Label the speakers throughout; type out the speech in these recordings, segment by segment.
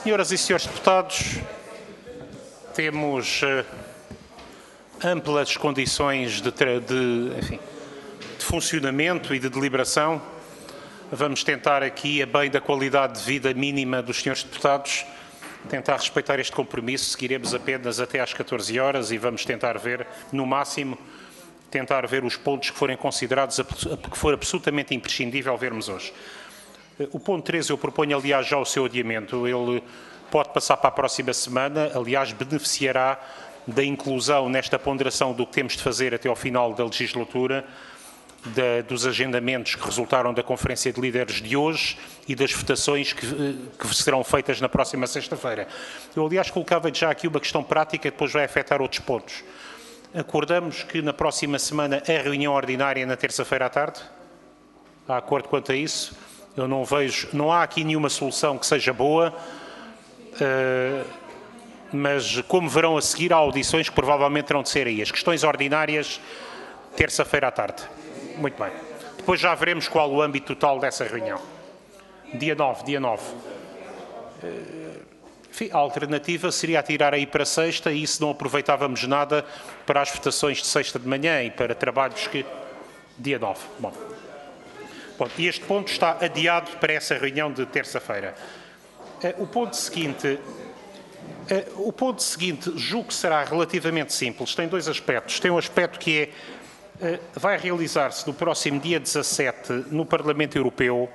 Speaker 1: Senhoras e senhores deputados, temos amplas condições de funcionamento e de deliberação. Vamos tentar aqui, a bem da qualidade de vida mínima dos senhores deputados, tentar respeitar este compromisso. Seguiremos apenas até às 14 horas e vamos tentar ver, no máximo, tentar ver os pontos que forem considerados, que for absolutamente imprescindível vermos hoje. O ponto 13 eu proponho, aliás, já o seu adiamento. Ele pode passar para a próxima semana, aliás, beneficiará da inclusão nesta ponderação do que temos de fazer até ao final da legislatura, dos agendamentos que resultaram da Conferência de Líderes de hoje e das votações que serão feitas na próxima sexta-feira. Eu, aliás, colocava já aqui uma questão prática que depois vai afetar outros pontos. Acordamos que na próxima semana a reunião ordinária é na terça-feira à tarde? Há acordo quanto a isso? Eu não vejo, não há aqui nenhuma solução que seja boa, mas como verão a seguir, há audições que provavelmente terão de ser aí. As questões ordinárias, terça-feira à tarde. Muito bem. Depois já veremos qual o âmbito total dessa reunião. Dia 9. Enfim, a alternativa seria tirar aí para sexta e isso não aproveitávamos nada para as votações de sexta de manhã e para trabalhos que... Dia 9. Bom, e este ponto está adiado para essa reunião de terça-feira. O ponto seguinte, julgo que será relativamente simples. Tem dois aspectos. Tem um aspecto que vai realizar-se no próximo dia 17 no Parlamento Europeu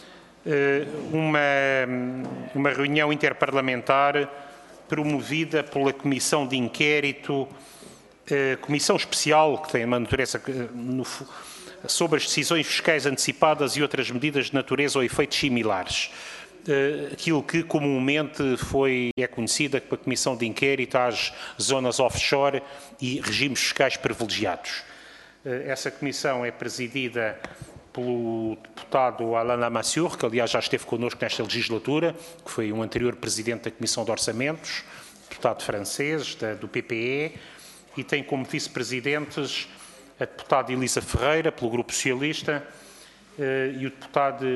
Speaker 1: uma reunião interparlamentar promovida pela Comissão de Inquérito, Comissão Especial, que tem uma natureza sobre as decisões fiscais antecipadas e outras medidas de natureza ou efeitos similares. Aquilo que comumente é conhecida como a Comissão de Inquérito às zonas offshore e regimes fiscais privilegiados. Essa comissão é presidida pelo deputado Alain Lamassoure, que aliás já esteve connosco nesta legislatura, que foi um anterior presidente da Comissão de Orçamentos, deputado francês do PPE, e tem como vice-presidentes a deputada Elisa Ferreira, pelo Grupo Socialista, e o deputado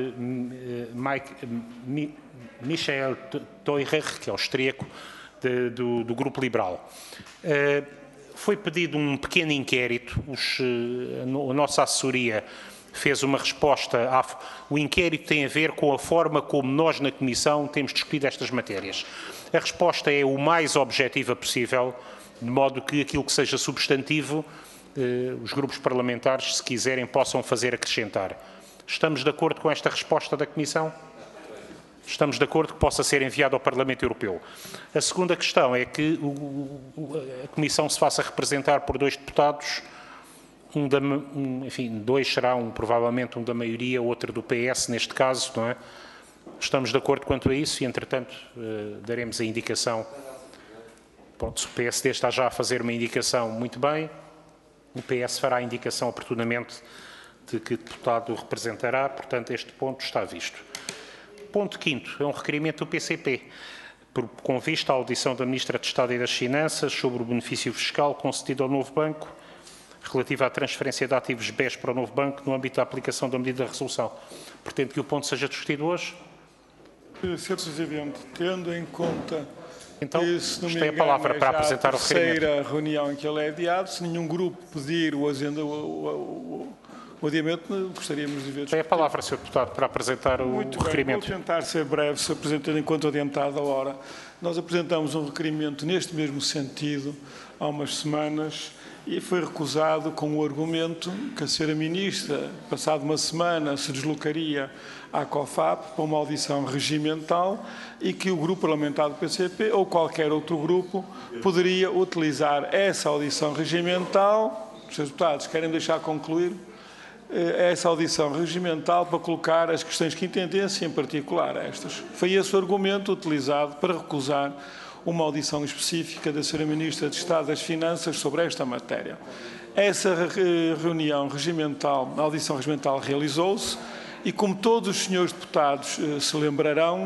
Speaker 1: Michael Theurer, que é austríaco, do Grupo Liberal. Foi pedido um pequeno inquérito, a nossa assessoria fez uma resposta. O inquérito tem a ver com a forma como nós na Comissão temos discutido estas matérias. A resposta é o mais objetiva possível, de modo que aquilo que seja substantivo, os grupos parlamentares, se quiserem, possam fazer acrescentar. Estamos de acordo com esta resposta da Comissão? Estamos de acordo que possa ser enviado ao Parlamento Europeu. A segunda questão é que a Comissão se faça representar por dois deputados, dois será provavelmente um da maioria, outro do PS, neste caso, não é? Estamos de acordo quanto a isso e, entretanto, daremos a indicação. Pronto, se o PSD está já a fazer uma indicação, muito bem. O PS fará a indicação oportunamente de que deputado o representará, portanto, este ponto está visto. Ponto 5º, é um requerimento do PCP, com vista à audição da Ministra de Estado e das Finanças sobre o benefício fiscal concedido ao novo banco, relativo à transferência de ativos BES para o novo banco no âmbito da aplicação da medida de resolução. Pretendo que o ponto seja discutido hoje?
Speaker 2: Sr. Presidente, tendo em conta
Speaker 1: então,
Speaker 2: que, se não me
Speaker 1: tem a palavra para apresentar o requerimento.
Speaker 2: terceira reunião em que ele é adiado, se nenhum grupo pedir o adiamento, gostaríamos de ver.
Speaker 1: Tem a palavra, Sr. Deputado, para apresentar o requerimento.
Speaker 2: Vou tentar ser breve, se apresentando enquanto adiantado a hora. Nós apresentamos um requerimento neste mesmo sentido há umas semanas e foi recusado com o argumento que a Sra. Ministra, passado uma semana, se deslocaria à COFAP para uma audição regimental e que o grupo parlamentar do PCP ou qualquer outro grupo poderia utilizar essa audição regimental. Os Srs. Deputados querem deixar concluir essa audição regimental para colocar as questões que entendessem, em particular estas. Foi esse o argumento utilizado para recusar uma audição específica da Sra. Ministra de Estado das Finanças sobre esta matéria. Essa reunião regimental, a audição regimental realizou-se e, como todos os senhores deputados se lembrarão,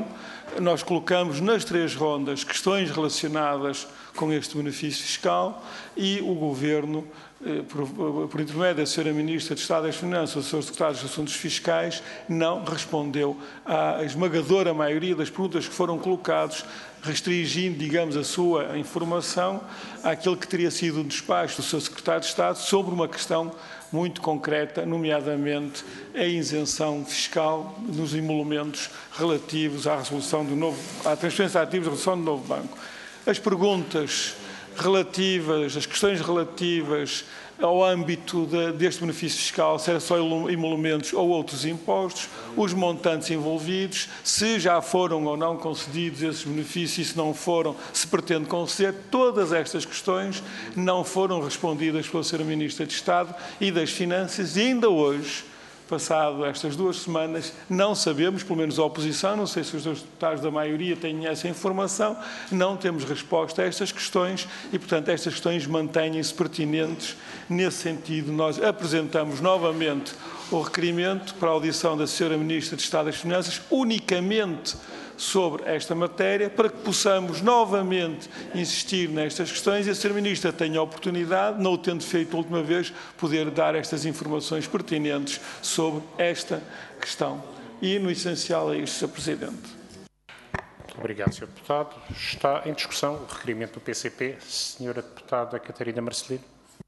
Speaker 2: nós colocamos nas 3 rondas questões relacionadas com este benefício fiscal e o Governo, por intermédio da Sra. Ministra de Estado das Finanças, do Sr. Secretário dos Assuntos Fiscais, não respondeu à esmagadora maioria das perguntas que foram colocadas, restringindo, digamos, a sua informação àquilo que teria sido um despacho do Sr. Secretário de Estado sobre uma questão muito concreta, nomeadamente a isenção fiscal nos emolumentos relativos à resolução do novo, à transferência de ativos da resolução do novo banco. As perguntas relativas, as questões relativas ao âmbito deste benefício fiscal, se era só emolumentos ou outros impostos, os montantes envolvidos, se já foram ou não concedidos esses benefícios, e se não foram, se pretende conceder, todas estas questões não foram respondidas pela Sra. Ministra de Estado e das Finanças, e ainda hoje, passado estas 2 semanas, não sabemos, pelo menos a oposição, não sei se os deputados da maioria têm essa informação, não temos resposta a estas questões e, portanto, estas questões mantêm-se pertinentes. Nesse sentido, nós apresentamos novamente o requerimento para a audição da Sra. Ministra de Estado das Finanças, unicamente sobre esta matéria, para que possamos novamente insistir nestas questões e a Sra. Ministra tenha a oportunidade, não o tendo feito a última vez, poder dar estas informações pertinentes sobre esta questão. E, no essencial, é isto, Sr. Presidente.
Speaker 1: Obrigado, Sr. Deputado. Está em discussão o requerimento do PCP. Sra. Deputada Catarina Marcelino.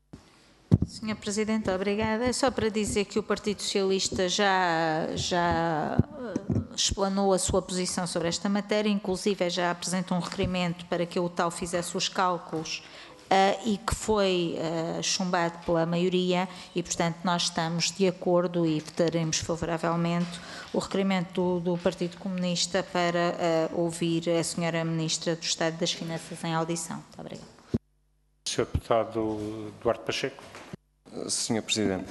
Speaker 3: Sr. Presidente, obrigada. É só para dizer que o Partido Socialista já explanou a sua posição sobre esta matéria, inclusive já apresentou um requerimento para que o TAU fizesse os cálculos e que foi chumbado pela maioria e, portanto, nós estamos de acordo e votaremos favoravelmente o requerimento do Partido Comunista para ouvir a Sra. Ministra do Estado das Finanças em audição. Muito obrigada.
Speaker 1: Sr. Deputado Duarte Pacheco.
Speaker 4: Sr. Presidente,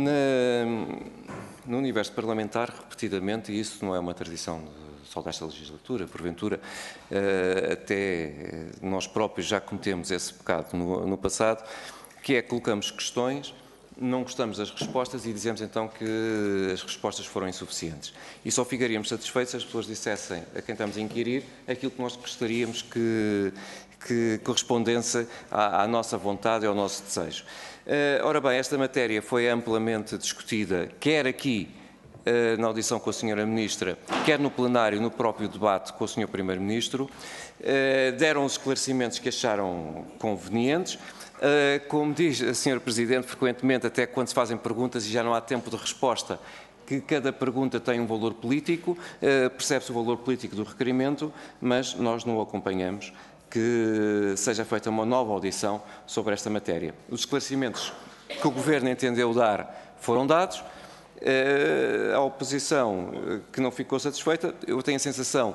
Speaker 4: no universo parlamentar, repetidamente, e isso não é uma tradição só desta legislatura, porventura, até nós próprios já cometemos esse pecado no passado, que é colocamos questões, não gostamos das respostas e dizemos então que as respostas foram insuficientes. E só ficaríamos satisfeitos se as pessoas dissessem a quem estamos a inquirir aquilo que nós gostaríamos que correspondesse à nossa vontade e ao nosso desejo. Ora bem, esta matéria foi amplamente discutida, quer aqui na audição com a Sra. Ministra, quer no plenário, no próprio debate com o Sr. Primeiro-Ministro. Deram os esclarecimentos que acharam convenientes. Como diz a Sra. Presidente, frequentemente, até quando se fazem perguntas e já não há tempo de resposta, que cada pergunta tem um valor político, percebe-se o valor político do requerimento, mas nós não o acompanhamos, que seja feita uma nova audição sobre esta matéria. Os esclarecimentos que o Governo entendeu dar foram dados. A oposição que não ficou satisfeita, eu tenho a sensação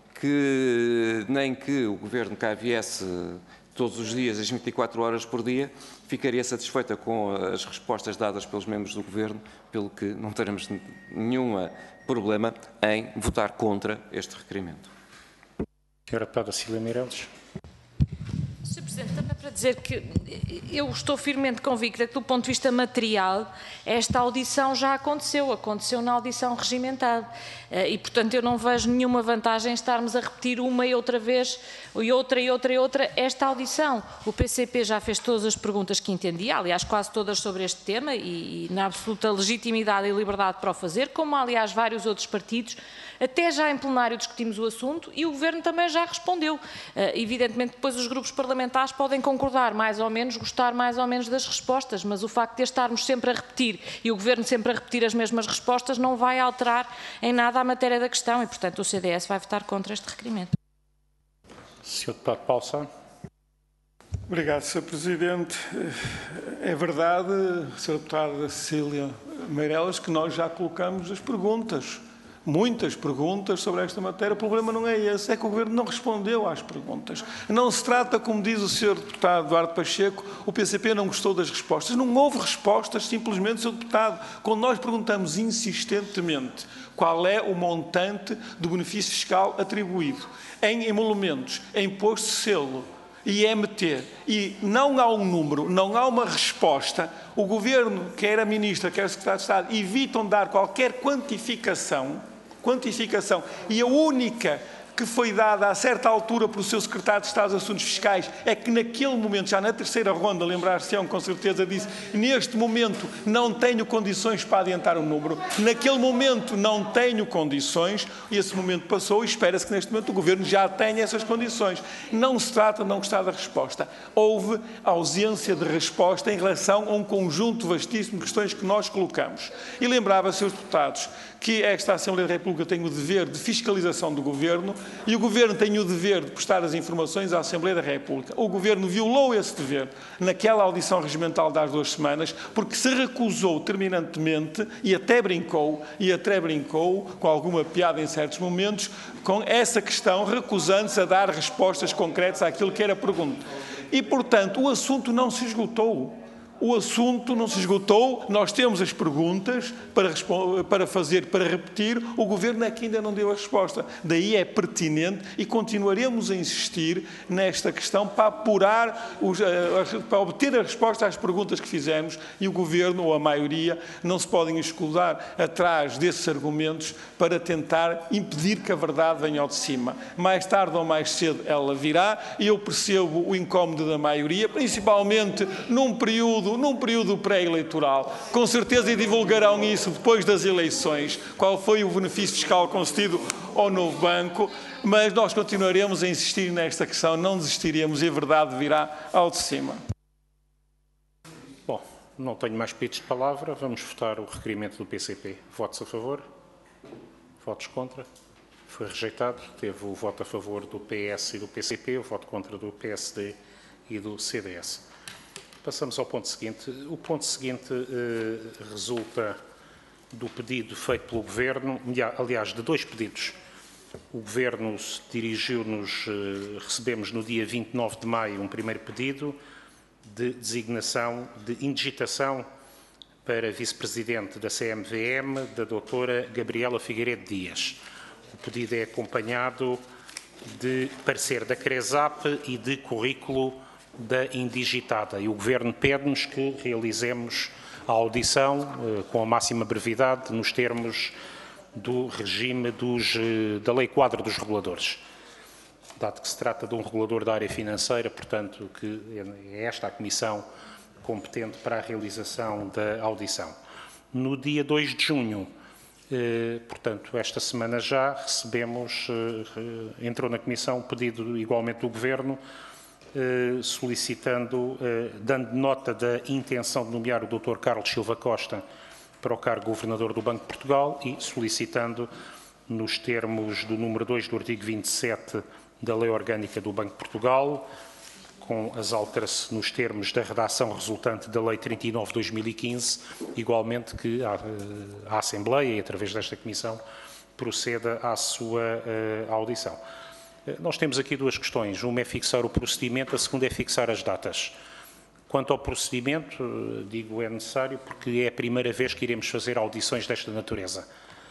Speaker 4: que nem que o Governo cá viesse todos os dias, as 24 horas por dia, ficaria satisfeita com as respostas dadas pelos membros do Governo, pelo que não teremos nenhum problema em votar contra este requerimento.
Speaker 1: Sra. Deputada Cília Meireles.
Speaker 5: Sr. Presidente, também para dizer que eu estou firmemente convicta que, do ponto de vista material, esta audição já aconteceu na audição regimentada. E, portanto, eu não vejo nenhuma vantagem em estarmos a repetir uma e outra vez, e outra, esta audição. O PCP já fez todas as perguntas que entendia, aliás, quase todas sobre este tema, e na absoluta legitimidade e liberdade para o fazer, como, aliás, vários outros partidos. Até já em plenário discutimos o assunto e o Governo também já respondeu. Evidentemente, depois os grupos parlamentares podem concordar mais ou menos, gostar mais ou menos das respostas, mas o facto de estarmos sempre a repetir e o Governo sempre a repetir as mesmas respostas não vai alterar em nada a matéria da questão e, portanto, o CDS vai votar contra este requerimento.
Speaker 1: Sr. Deputado Paulo Sá.
Speaker 2: Obrigado, Sr. Presidente. É verdade, Sra. Deputada Cília Meireles, que nós já colocamos as perguntas. Muitas perguntas sobre esta matéria. O problema não é esse, é que o Governo não respondeu às perguntas. Não se trata, como diz o Sr. Deputado Duarte Pacheco, o PCP não gostou das respostas. Não houve respostas, simplesmente, Sr. Deputado. Quando nós perguntamos insistentemente qual é o montante do benefício fiscal atribuído em emolumentos, em imposto de selo, IMT, e não há um número, não há uma resposta, o Governo, quer a Ministra, quer o Secretário de Estado, evitam dar qualquer quantificação, e a única que foi dada a certa altura pelo seu secretário de Estado dos Assuntos Fiscais é que naquele momento, já na terceira ronda, lembrar-se-ão com certeza, disse: neste momento não tenho condições para adiantar o número. Naquele momento não tenho condições, e esse momento passou e espera-se que neste momento o Governo já tenha essas condições. Não se trata de não gostar da resposta. Houve ausência de resposta em relação a um conjunto vastíssimo de questões que nós colocamos. E lembrava, seus deputados, que esta Assembleia da República tem o dever de fiscalização do Governo e o Governo tem o dever de prestar as informações à Assembleia da República. O Governo violou esse dever naquela audição regimental das 2 semanas, porque se recusou terminantemente e até brincou, com alguma piada em certos momentos, com essa questão, recusando-se a dar respostas concretas àquilo que era pergunta. E, portanto, o assunto não se esgotou. O assunto não se esgotou, nós temos as perguntas para fazer, para repetir, o Governo é que ainda não deu a resposta. Daí é pertinente e continuaremos a insistir nesta questão para apurar, para obter a resposta às perguntas que fizemos, e o Governo, ou a maioria, não se podem escudar atrás desses argumentos para tentar impedir que a verdade venha ao de cima. Mais tarde ou mais cedo ela virá, e eu percebo o incómodo da maioria, principalmente num período pré-eleitoral. Com certeza divulgarão isso depois das eleições, qual foi o benefício fiscal concedido ao novo banco, mas nós continuaremos a insistir nesta questão, não desistiremos e a verdade virá ao de cima.
Speaker 1: Bom, não tenho mais pedidos de palavra, vamos votar o requerimento do PCP. Votos a favor? Votos contra? Foi rejeitado. Teve o voto a favor do PS e do PCP, o voto contra do PSD e do CDS. Passamos ao ponto seguinte. O ponto seguinte resulta do pedido feito pelo Governo, aliás, de 2 pedidos. O Governo dirigiu-nos, recebemos no dia 29 de maio um primeiro pedido de designação, de indigitação para vice-presidente da CMVM, da doutora Gabriela Figueiredo Dias. O pedido é acompanhado de parecer da CRESAP e de currículo da indigitada, e o Governo pede-nos que realizemos a audição com a máxima brevidade nos termos do regime da Lei Quadro dos Reguladores. Dado que se trata de um regulador da área financeira, portanto, que é esta a comissão competente para a realização da audição. No dia 2 de junho, portanto, esta semana já recebemos, entrou na comissão um pedido igualmente do Governo, solicitando, dando nota da intenção de nomear o Dr. Carlos Silva Costa para o cargo de Governador do Banco de Portugal e solicitando, nos termos do número 2 do artigo 27 da Lei Orgânica do Banco de Portugal, com as alterações nos termos da redação resultante da Lei 39/2015, igualmente que a Assembleia, e através desta Comissão, proceda à sua audição. Nós temos aqui 2 questões. Uma é fixar o procedimento, a segunda é fixar as datas. Quanto ao procedimento, digo é necessário porque é a primeira vez que iremos fazer audições desta natureza.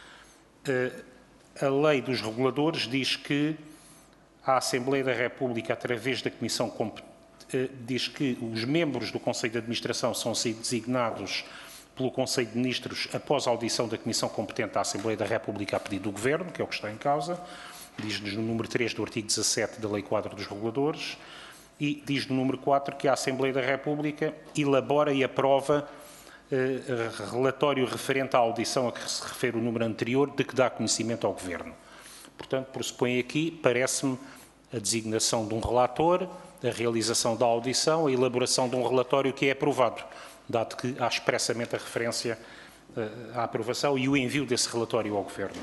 Speaker 1: A Lei dos Reguladores diz que a Assembleia da República, através da Comissão, diz que os membros do Conselho de Administração são designados pelo Conselho de Ministros após a audição da Comissão competente da Assembleia da República a pedido do Governo, que é o que está em causa. Diz-nos no número 3 do artigo 17 da Lei Quadro dos Reguladores e diz no número 4 que a Assembleia da República elabora e aprova relatório referente à audição a que se refere o número anterior, de que dá conhecimento ao Governo. Portanto, pressupõe aqui, parece-me, a designação de um relator, a realização da audição, a elaboração de um relatório que é aprovado, dado que há expressamente a referência à aprovação e o envio desse relatório ao Governo.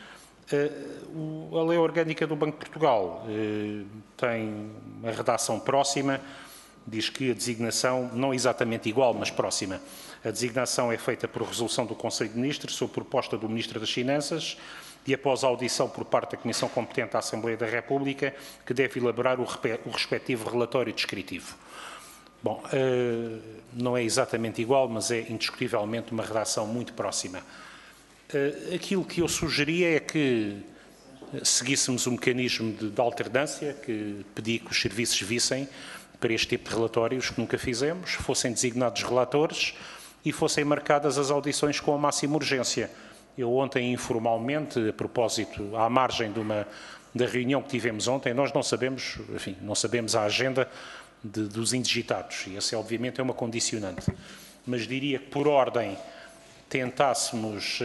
Speaker 1: A Lei Orgânica do Banco de Portugal tem uma redação próxima, diz que a designação, não exatamente igual, mas próxima, a designação é feita por resolução do Conselho de Ministros, sob proposta do Ministro das Finanças, e após a audição por parte da Comissão competente à Assembleia da República, que deve elaborar o respectivo relatório descritivo. Bom, não é exatamente igual, mas é indiscutivelmente uma redação muito próxima. Aquilo que eu sugeria é que seguíssemos um mecanismo de alternância, que pedi que os serviços vissem para este tipo de relatórios, que nunca fizemos, fossem designados relatores e fossem marcadas as audições com a máxima urgência. Eu ontem, informalmente, a propósito, à margem de da reunião que tivemos ontem. Nós não sabemos, enfim, não sabemos a agenda dos indigitados, e essa obviamente é uma condicionante. Mas diria que, por ordem, tentássemos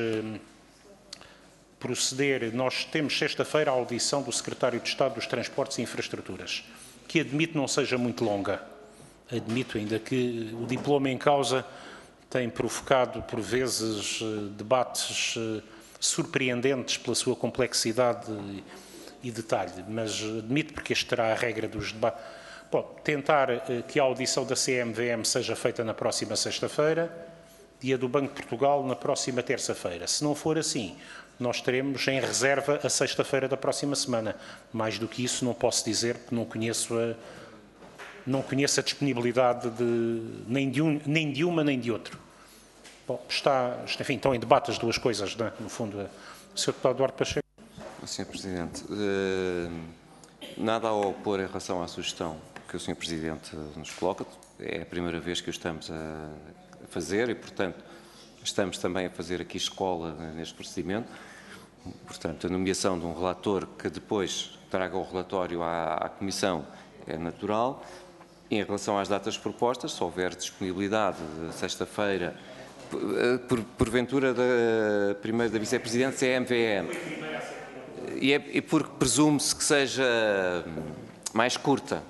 Speaker 1: proceder. Nós temos sexta-feira a audição do Secretário de Estado dos Transportes e Infraestruturas, que admito não seja muito longa. Admito ainda que o diploma em causa tem provocado, por vezes, debates surpreendentes pela sua complexidade e detalhe, mas admito, porque esta será a regra dos debates. Bom, tentar que a audição da CMVM seja feita na próxima sexta-feira, dia do Banco de Portugal na próxima terça-feira. Se não for assim, nós teremos em reserva a sexta-feira da próxima semana. Mais do que isso não posso dizer, porque não conheço a disponibilidade nem de uma nem de outro. Bom, enfim, estão em debate as duas coisas, não é? No fundo. O Sr. Deputado Duarte Pacheco.
Speaker 4: Sr. Presidente, nada a opor em relação à sugestão que o Sr. Presidente nos coloca. É a primeira vez que o estamos a fazer e, portanto, estamos também a fazer aqui escola neste procedimento. Portanto, a nomeação de um relator que depois traga o relatório à Comissão é natural. Em relação às datas propostas, se houver disponibilidade de sexta-feira, porventura primeiro da Vice-Presidente, CMVM, e porque presume-se que seja mais curta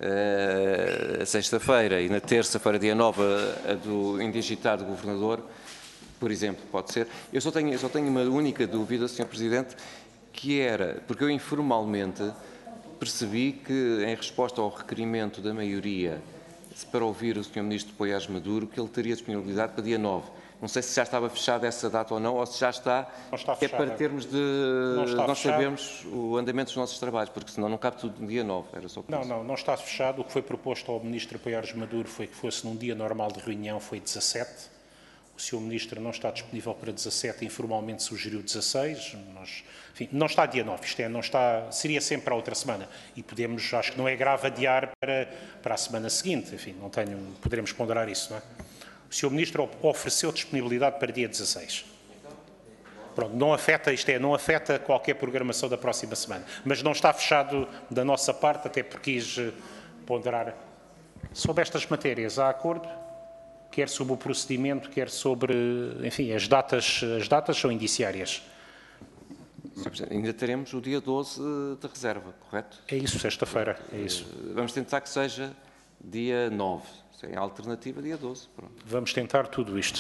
Speaker 4: a sexta-feira e na terça-feira, dia 9, a do indigitado Governador, por exemplo, pode ser. Eu só tenho uma única dúvida, Sr. Presidente, que era, porque eu informalmente percebi que, em resposta ao requerimento da maioria para ouvir o Sr. Ministro de Poiares Maduro, que ele teria disponibilidade para dia 9. Não sei se já estava fechada essa data ou não, ou se já está.
Speaker 1: Não está
Speaker 4: é para termos de nós sabermos o andamento dos nossos trabalhos, porque senão não cabe tudo no dia 9. Era só
Speaker 1: não está fechado. O que foi proposto ao Ministro Poiares Maduro foi que fosse num dia normal de reunião, foi 17. O Sr. Ministro não está disponível para 17, informalmente sugeriu 16. Enfim, não está dia 9, isto é, não está, seria sempre para a outra semana. E podemos, acho que não é grave adiar para a semana seguinte. Enfim, poderemos ponderar isso, não é? O Sr. Ministro ofereceu disponibilidade para dia 16. Pronto, não afeta qualquer programação da próxima semana. Mas não está fechado da nossa parte, até porque quis ponderar sobre estas matérias. Há acordo? Quer sobre o procedimento, quer sobre, enfim, as datas são indiciárias.
Speaker 4: Ainda teremos o dia 12 de reserva, correto?
Speaker 1: É isso, sexta-feira, é isso.
Speaker 4: Vamos tentar que seja dia 9, sem alternativa dia 12. Pronto.
Speaker 1: Vamos tentar tudo isto.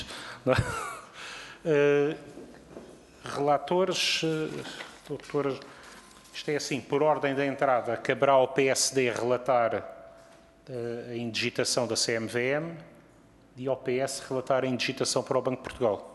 Speaker 1: Relatores, doutor, isto é assim, por ordem da entrada, caberá ao PSD relatar a indigitação da CMVM, e ao PS relatar a indigitação para o Banco de Portugal.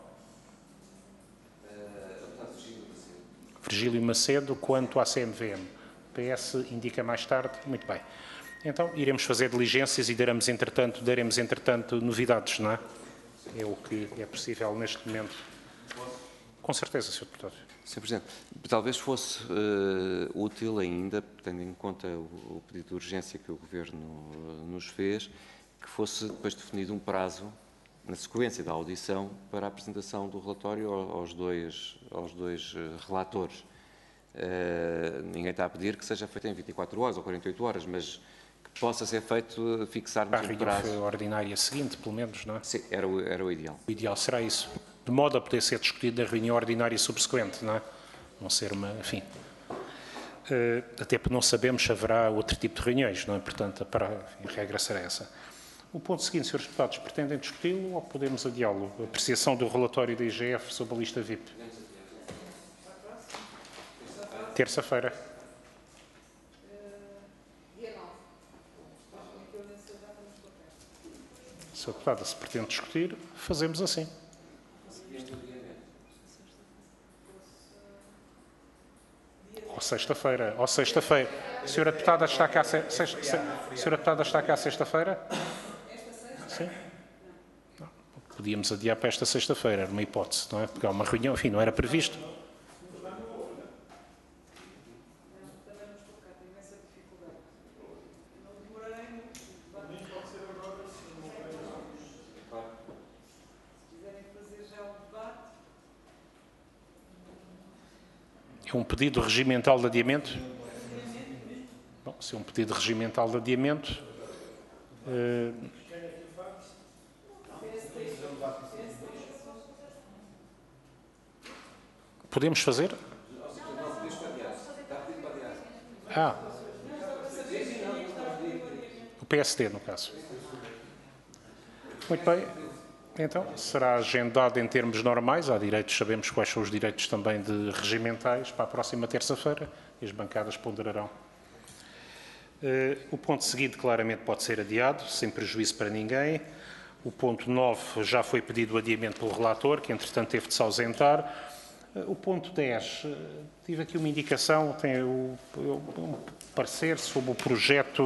Speaker 1: Virgílio Macedo, quanto à CMVM. O PS indica mais tarde. Muito bem. Então, iremos fazer diligências e daremos, entretanto, novidades, não é? É o que é possível neste momento. Com certeza, Sr. Deputado.
Speaker 4: Sr. Presidente, talvez fosse útil ainda, tendo em conta o pedido de urgência que o Governo nos fez, que fosse depois definido um prazo, na sequência da audição, para a apresentação do relatório aos dois relatores. Ninguém está a pedir que seja feito em 24 horas ou 48 horas, mas que possa ser feito, fixarmos um prazo.
Speaker 1: A reunião ordinária seguinte, pelo menos, não é?
Speaker 4: Sim, era o ideal.
Speaker 1: O ideal será isso. De modo a poder ser discutido na reunião ordinária subsequente, não é? Não ser uma, enfim... até porque não sabemos se haverá outro tipo de reuniões, não é? Portanto, a regra será essa. O ponto seguinte, Srs. Deputados, pretendem discuti-lo ou podemos adiá-lo? A apreciação do relatório da IGF sobre a lista VIP. Terça-feira. Sr. Deputada, se pretende discutir, fazemos assim. Ou sexta-feira. Senhora Deputada está cá sexta-feira? Sim. Não. Podíamos adiar para esta sexta-feira, era uma hipótese, não é? Porque há uma reunião, enfim, não era previsto. É um pedido regimental de adiamento? Se é um pedido regimental de adiamento, podemos fazer? O PSD, no caso. Muito bem. Então, será agendado em termos normais. Há direitos, sabemos quais são os direitos também de regimentais para a próxima terça-feira e as bancadas ponderarão. O ponto seguinte claramente pode ser adiado, sem prejuízo para ninguém. O ponto 9 já foi pedido o adiamento pelo relator, que entretanto teve de se ausentar. O ponto 10, tive aqui uma indicação, tem um parecer sobre o projeto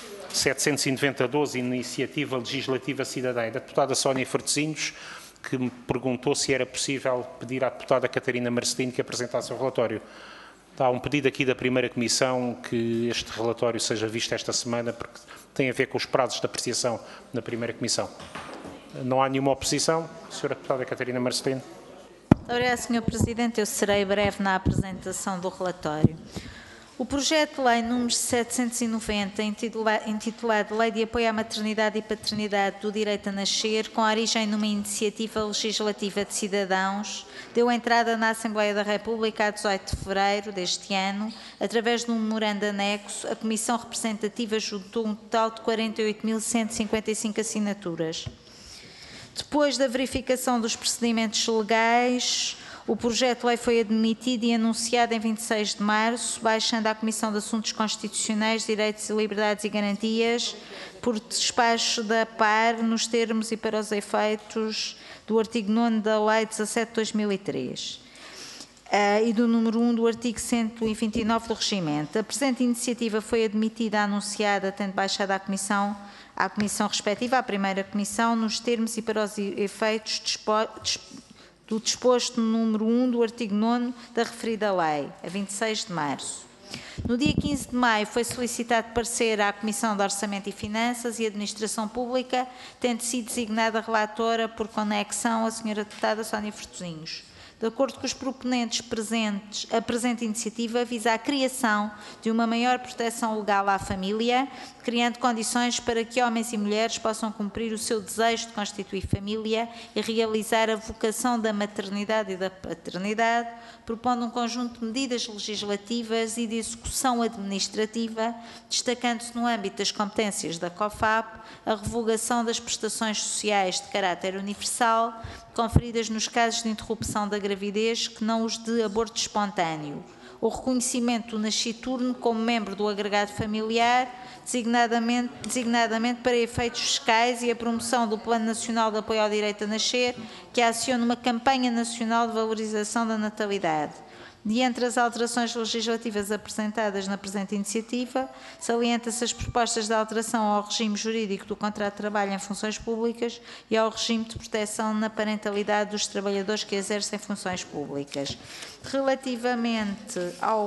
Speaker 1: 790-12, Iniciativa Legislativa Cidadã, da deputada Sónia Fertezinhos, que me perguntou se era possível pedir à deputada Catarina Marcelino que apresentasse o relatório. Há um pedido aqui da primeira comissão que este relatório seja visto esta semana, porque tem a ver com os prazos de apreciação na primeira comissão. Não há nenhuma oposição? Senhora deputada Catarina Marcelino.
Speaker 3: Obrigada, Sr. Presidente. Eu serei breve na apresentação do relatório. O projeto de lei número 790, intitulado Lei de Apoio à Maternidade e Paternidade do Direito a Nascer, com origem numa iniciativa legislativa de cidadãos, deu entrada na Assembleia da República a 18 de fevereiro deste ano, através de um memorando anexo. A Comissão Representativa juntou um total de 48.155 assinaturas. Depois da verificação dos procedimentos legais, o projeto de lei foi admitido e anunciado em 26 de março, baixando à Comissão de Assuntos Constitucionais, Direitos, Liberdades e Garantias, por despacho da par, nos termos e para os efeitos do artigo 9º da Lei 17/2003 e do número 1 do artigo 129 do Regimento. A presente iniciativa foi admitida, anunciada, tendo baixado à Comissão respectiva, à primeira Comissão, nos termos e para os efeitos do disposto no número 1 do artigo 9º da referida lei, a 26 de março. No dia 15 de maio foi solicitado parecer à Comissão de Orçamento e Finanças e Administração Pública, tendo sido designada relatora por conexão a Sra. Deputada Sónia Fertezinhos. De acordo com os proponentes presentes, a presente iniciativa visa a criação de uma maior proteção legal à família, criando condições para que homens e mulheres possam cumprir o seu desejo de constituir família e realizar a vocação da maternidade e da paternidade, propondo um conjunto de medidas legislativas e de execução administrativa, destacando-se no âmbito das competências da COFAP a revogação das prestações sociais de caráter universal conferidas nos casos de interrupção da gravidez, que não os de aborto espontâneo, o reconhecimento do nasciturno como membro do agregado familiar, designadamente para efeitos fiscais, e a promoção do Plano Nacional de Apoio ao Direito a Nascer, que aciona uma campanha nacional de valorização da natalidade. De entre as alterações legislativas apresentadas na presente iniciativa, salienta-se as propostas de alteração ao regime jurídico do contrato de trabalho em funções públicas e ao regime de proteção na parentalidade dos trabalhadores que exercem funções públicas. Relativamente ao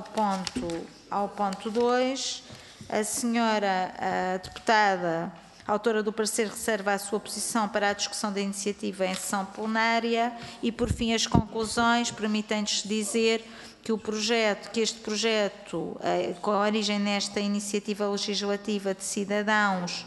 Speaker 3: ponto 2, a senhora deputada autora do parecer reserva a sua posição para a discussão da iniciativa em sessão plenária e, por fim, as conclusões, permitem-nos dizer que este projeto, com a origem nesta iniciativa legislativa de cidadãos,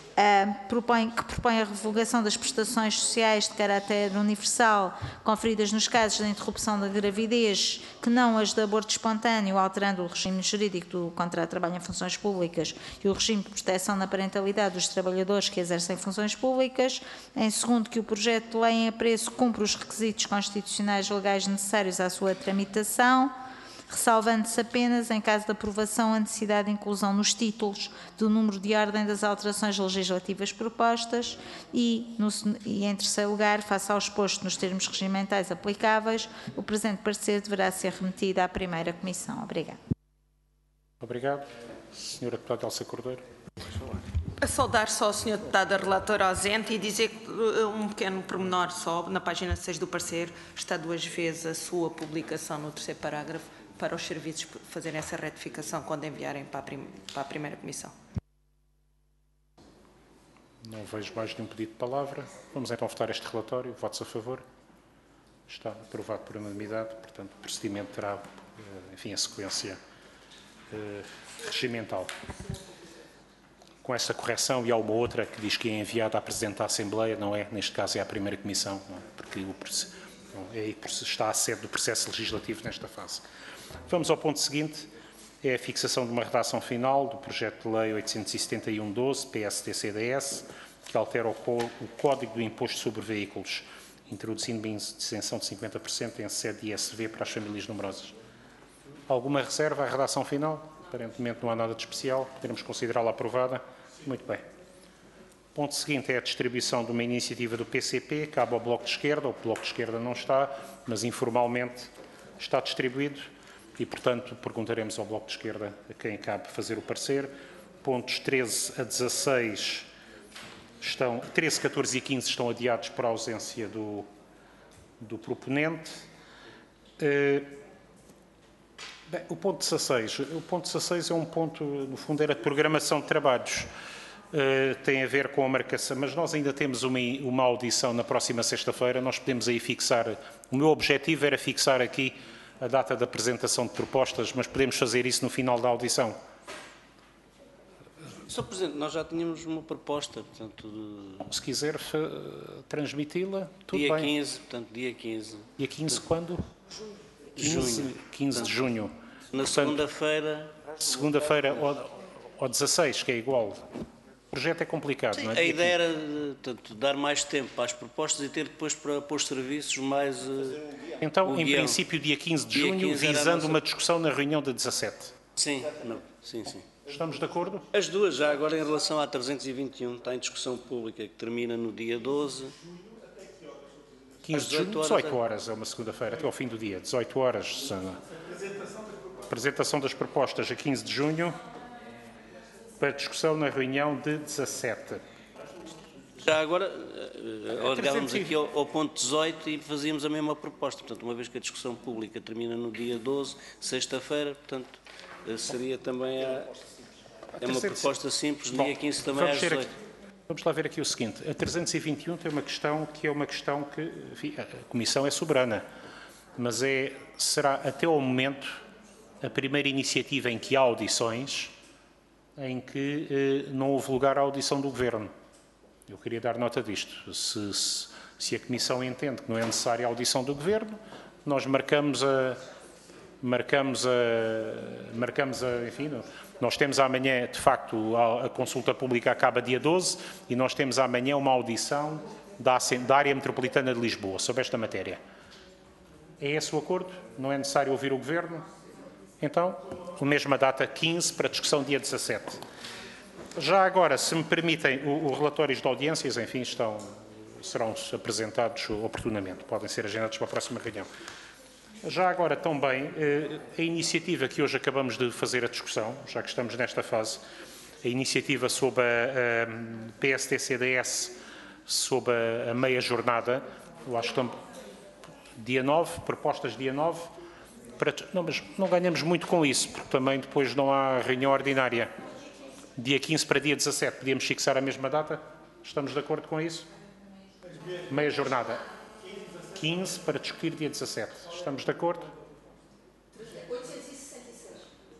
Speaker 3: que propõe a revogação das prestações sociais de caráter universal conferidas nos casos de interrupção da gravidez, que não as de aborto espontâneo, alterando o regime jurídico do contrato de trabalho em funções públicas e o regime de proteção na parentalidade dos trabalhadores que exercem funções públicas. Em segundo, que o projeto de lei em apreço cumpre os requisitos constitucionais legais necessários à sua tramitação, ressalvando-se apenas, em caso de aprovação, a necessidade de inclusão nos títulos do número de ordem das alterações legislativas propostas e, em terceiro lugar, face ao exposto nos termos regimentais aplicáveis, o presente parecer deverá ser remetido à primeira comissão. Obrigada.
Speaker 1: Obrigado. Senhora deputada Elsa Cordeiro.
Speaker 6: A saudar só a senhora deputada relatora ausente e dizer que um pequeno pormenor só, na página 6 do parecer, está 2 vezes a sua publicação no 3º parágrafo, para os serviços fazerem essa retificação quando enviarem para a primeira comissão.
Speaker 1: Não vejo mais nenhum pedido de palavra. Vamos então votar este relatório. Votos a favor? Está aprovado por unanimidade. Portanto, o procedimento terá, enfim, a sequência regimental. Com essa correção, e há uma outra que diz que é enviada à Presidente da Assembleia, não é? Neste caso é à Primeira Comissão, não é? Porque é aí que está a sede do processo legislativo nesta fase. Vamos ao ponto seguinte, é a fixação de uma redação final do projeto de lei 871/12, PST-CDS, que altera o Código do Imposto sobre Veículos, introduzindo uma isenção de 50% em sede de ISV para as famílias numerosas. Alguma reserva à redação final? Aparentemente não há nada de especial, podemos considerá-la aprovada. Muito bem. Ponto seguinte é a distribuição de uma iniciativa do PCP, cabe ao Bloco de Esquerda, o Bloco de Esquerda não está, mas informalmente está distribuído e, portanto, perguntaremos ao Bloco de Esquerda a quem cabe fazer o parecer. Pontos 13 a 16 estão, 13, 14 e 15 estão adiados por ausência do proponente. Bem, o ponto 16 é um ponto, no fundo, era de programação de trabalhos. Tem a ver com a marcação, mas nós ainda temos uma audição na próxima sexta-feira, nós podemos aí fixar, o meu objetivo era fixar aqui a data da apresentação de propostas, mas podemos fazer isso no final da audição.
Speaker 7: Sr. Presidente, nós já tínhamos uma proposta, portanto...
Speaker 1: Se quiser transmiti-la, tudo
Speaker 7: dia
Speaker 1: bem.
Speaker 7: 15, portanto, dia 15.
Speaker 1: Dia 15 quando?
Speaker 7: Junho.
Speaker 1: 15 de junho.
Speaker 7: Na segunda-feira...
Speaker 1: Segunda-feira ou 16, que é igual. O projeto é complicado,
Speaker 7: Sim,
Speaker 1: não é?
Speaker 7: a ideia era, portanto, dar mais tempo às propostas e ter depois para os serviços mais...
Speaker 1: Então, em
Speaker 7: guião.
Speaker 1: princípio, dia 15 de
Speaker 7: Dia
Speaker 1: junho,
Speaker 7: 15 era
Speaker 1: visando
Speaker 7: nossa...
Speaker 1: uma discussão na reunião de 17.
Speaker 7: Sim, não, sim, sim.
Speaker 1: Estamos de acordo?
Speaker 7: As duas, já agora em relação à 321, está em discussão pública, que termina no dia 12.
Speaker 1: 15 de junho, 18 horas, é uma segunda-feira, até ao fim do dia, 18 horas. Apresentação das propostas a 15 de junho, para discussão na reunião de 17.
Speaker 7: Já agora, alargávamos aqui ao ponto 18 e fazíamos a mesma proposta. Portanto, uma vez que a discussão pública termina no dia 12, sexta-feira, portanto, seria também uma proposta simples, dia 15 também às 18.
Speaker 1: Vamos lá ver aqui o seguinte. A 321 tem uma questão que enfim, a Comissão é soberana, mas será até ao momento a primeira iniciativa em que há audições em que não houve lugar à audição do Governo. Eu queria dar nota disto. Se a Comissão entende que não é necessária a audição do Governo, nós enfim, nós temos amanhã, de facto, a consulta pública acaba dia 12 e nós temos amanhã uma audição da área metropolitana de Lisboa sobre esta matéria. É esse o acordo? Não é necessário ouvir o Governo? Então, a mesma data, 15, para discussão dia 17. Já agora, se me permitem, os relatórios de audiências, enfim, serão apresentados oportunamente, podem ser agendados para a próxima reunião. Já agora, também, a iniciativa que hoje acabamos de fazer a discussão, já que estamos nesta fase, a iniciativa sobre a PST-CDS, sobre a meia jornada, eu acho que dia 9, propostas dia 9, não, mas não ganhamos muito com isso, porque também depois não há reunião ordinária. Dia 15 para dia 17, podíamos fixar a mesma data? Estamos de acordo com isso? Meia jornada. 15 para discutir dia 17. Estamos de acordo?
Speaker 8: 866.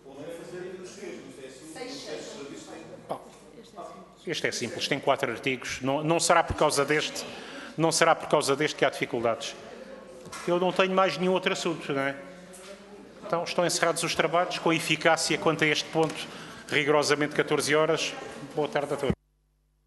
Speaker 1: Bom, este é simples, tem 4 artigos. Não será por causa deste que há dificuldades. Eu não tenho mais nenhum outro assunto, não é? Então, estão encerrados os trabalhos com eficácia quanto a este ponto, rigorosamente 14 horas. Boa tarde a todos.